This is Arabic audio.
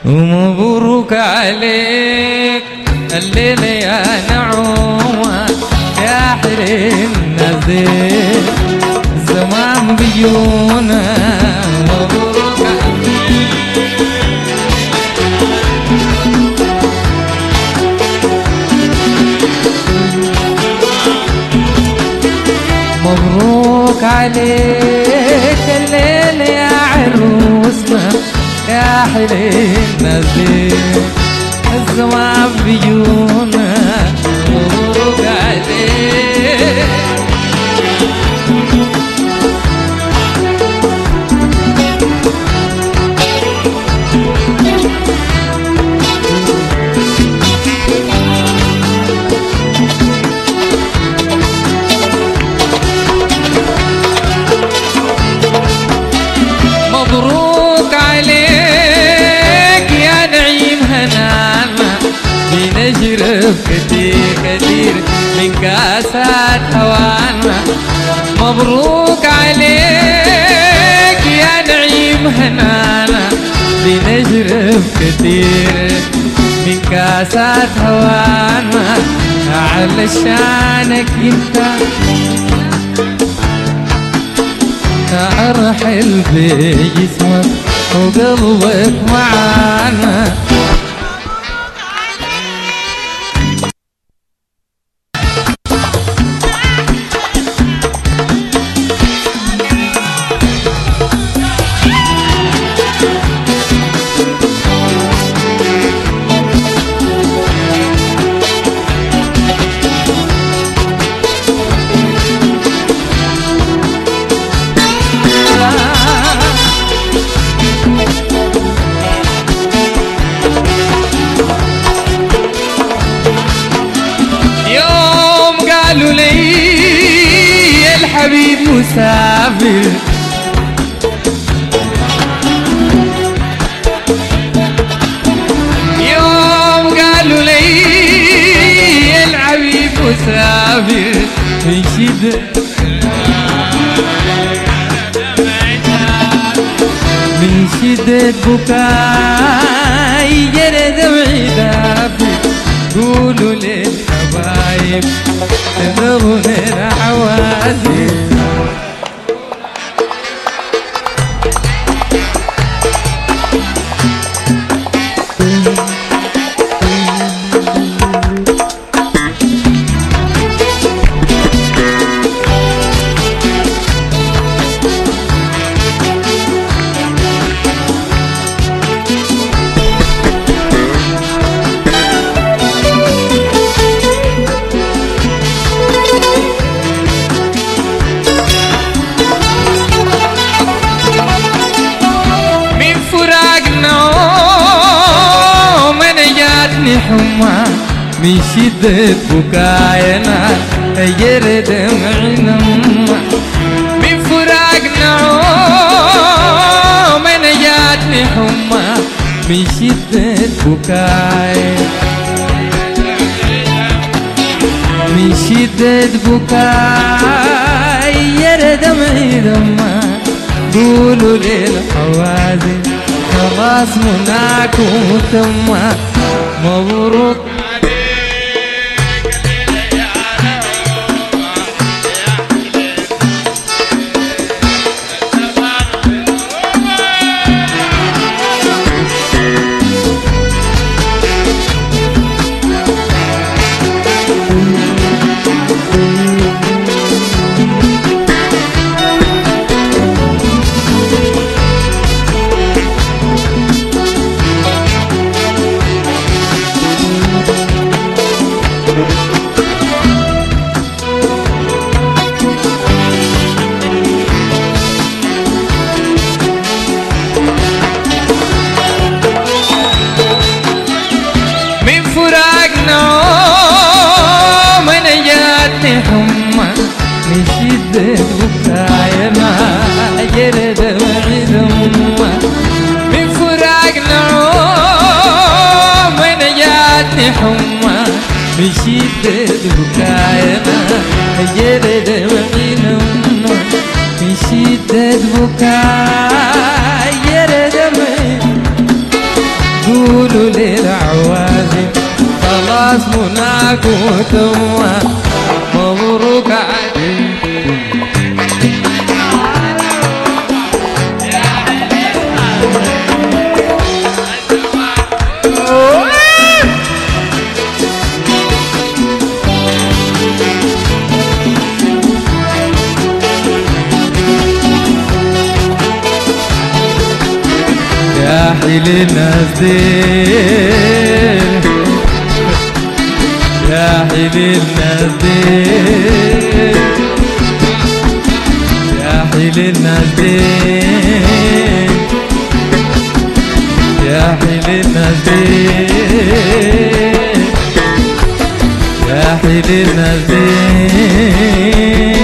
ومبروك عليك الليلة يا نعومة يا حرمنا زين زمان بيونا. مبروك مبروك عليك الليلة يا عروسنا يا حلينا زين الزمان بيونا. مبروك عليك مبروك عليك يا نعيم هنانا بنشرب كتير كتير من كاسات هوانا. مبروك عليك يا نعيم هنانا بنشرب كتير من كاسات هوانا. علشانك انت ارحل بجسمك وقلبك معانا. قالوا لي الحبيب مسافر يوم قالوا لي الحبيب مسافر من شدة من شدة بكاي جرى دمعي دافي. قولوا للحبايب تذرون العوازل حما من شدة بكاينا يجري دمعنا. من فراقنا من جاتني حما من شدة بكاي من شدة بكاي يجري دمعي دما. قولوا للحوازن خلاص مناكم وتم. مبروك حما من شدة بكاينا جرى دمعي دما. من فراقنا من جاتني حما من شدة بكاينا جرى دمعي دما. من شدة بكاي جرى دمعي عباس مناك وتوا مبروك عليك يا حلي الناس دين يا حلي الناس دين يا حلي الناس دين يا حلي الناس دين يا حلي الناس دين